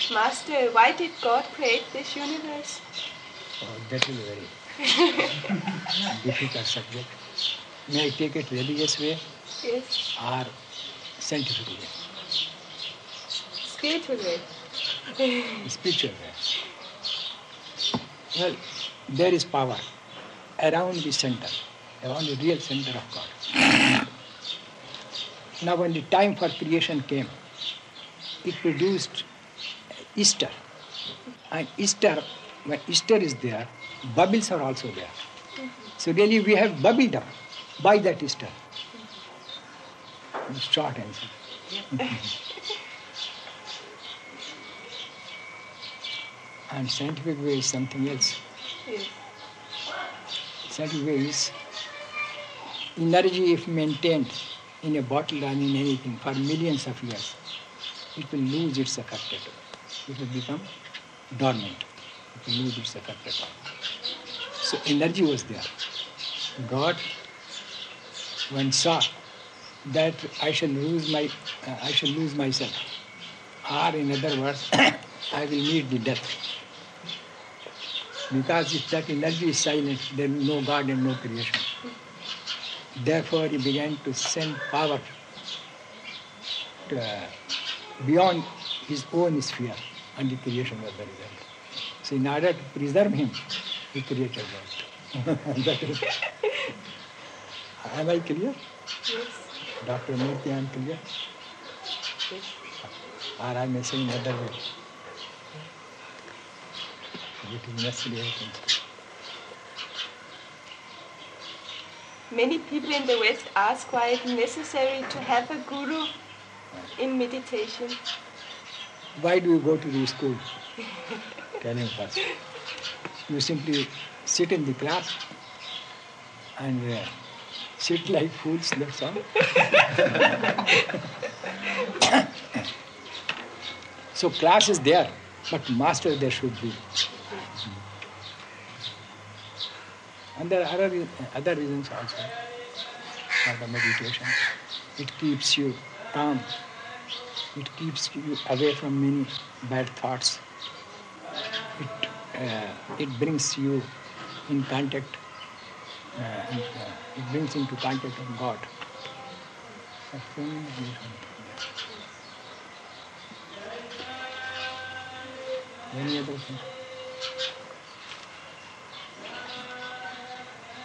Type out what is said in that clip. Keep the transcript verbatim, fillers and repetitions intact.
Master, why did God create this universe? Oh, that is a very difficult subject. May I take it religious way? Yes. Or scientific way? Spiritual way. Spiritual way. Well, there is power around the center, around the real center of God. Now when the time for creation came, it produced Easter. And Easter, when Easter is there, bubbles are also there. Mm-hmm. So really we have bubbled up by that Easter. Mm-hmm. Short answer. And scientific way is something else. Yes. Scientific way is energy if maintained in a bottle or in anything for millions of years, it will lose its effect. It will become dormant. It will lose its effect. So energy was there. God, when saw that I shall lose my, uh, I shall lose myself, or in other words, I will meet the death. Because if that energy is silent, there is no God and no creation. Therefore, he began to send power to, uh, beyond his own sphere, and the creation was the result. So, in order to preserve him, he created God. Am I clear? Yes. Doctor Murthy, I am clear? Yes. Or I may say in another way. It is necessary, I think. Many people in the West ask why it is necessary to have a guru in meditation. Why do you go to the school? Tell him first. You simply sit in the class and uh, sit like fools, that's all. So class is there, but master there should be. And there are other, other reasons also for the meditation. It keeps you calm. It keeps you away from many bad thoughts. It, uh, it brings you in contact, uh, and, uh, it brings into contact with God. Any other thing?